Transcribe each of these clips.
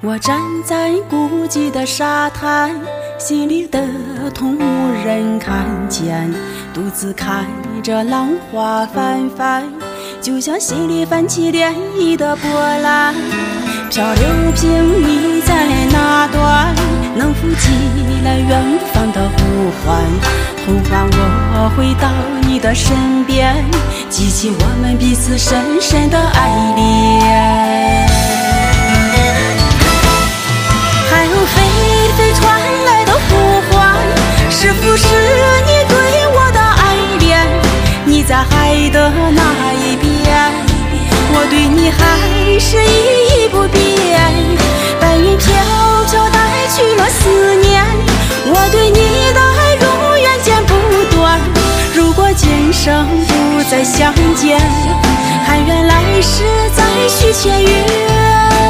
我站在孤寂的沙滩，心里的痛无人看见，独自看着浪花翻翻，就像心里泛起涟漪的波澜。漂流瓶你在哪端？能否寄来远方的呼唤？呼唤我回到你的身边，记起我们彼此深深的爱恋。还有飞飞传来的呼唤，是不是你对我的爱恋？你在海的那一边，我对你还是依依不变。白云飘飘带去了思念，我对你的爱永远剪不断。如果今生不再相见，还愿来世再续前缘。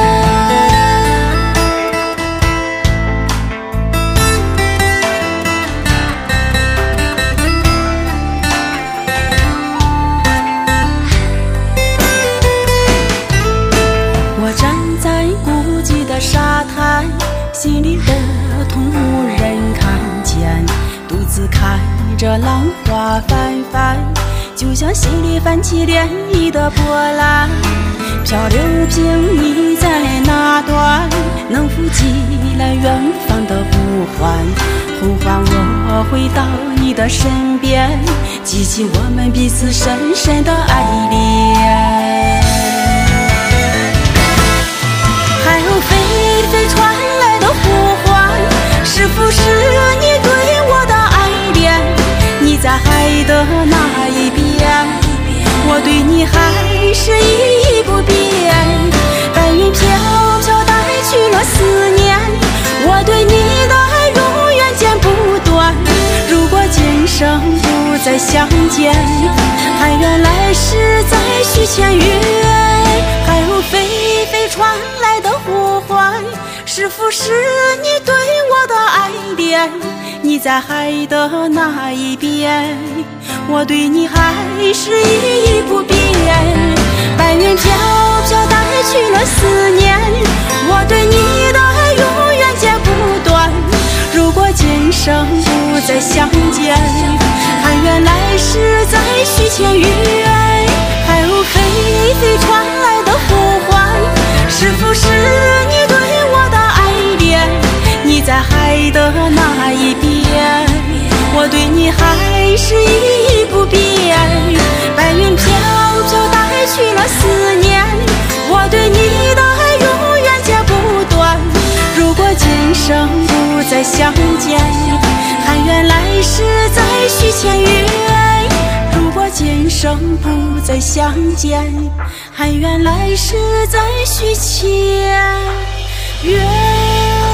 沙滩，心里的痛无人看见，独自看着浪花翻翻，就像心里泛起涟漪的波澜。漂流瓶你在哪端？能否寄来远方的呼唤？呼唤我回到你的身边，记起我们彼此深深的爱恋。还有飞飞传来的呼唤，是不是你对我的爱恋？你在海的那一边，我对你还是依依不变。白云飘飘带去了思念，我对你的爱永远剪不断。如果今生不再相见，还愿来世再续前缘。还有飞飞传来的呼唤，是不是你对我的爱恋？你在海的那一边，我对你还是依依不变。白云飘飘带去了思念，我对你的爱永远剪不断。如果今生不再相见，还愿来世再续前缘。还有飞飞传来的呼唤，是不是你对我的爱恋？你在海的那一边，我对你还是依依不变。白云飘飘带去了思念，我对你的爱永远剪不断。如果今生不再相见，还愿来世再续前缘。如果今生不再相见，还愿来世再续前缘。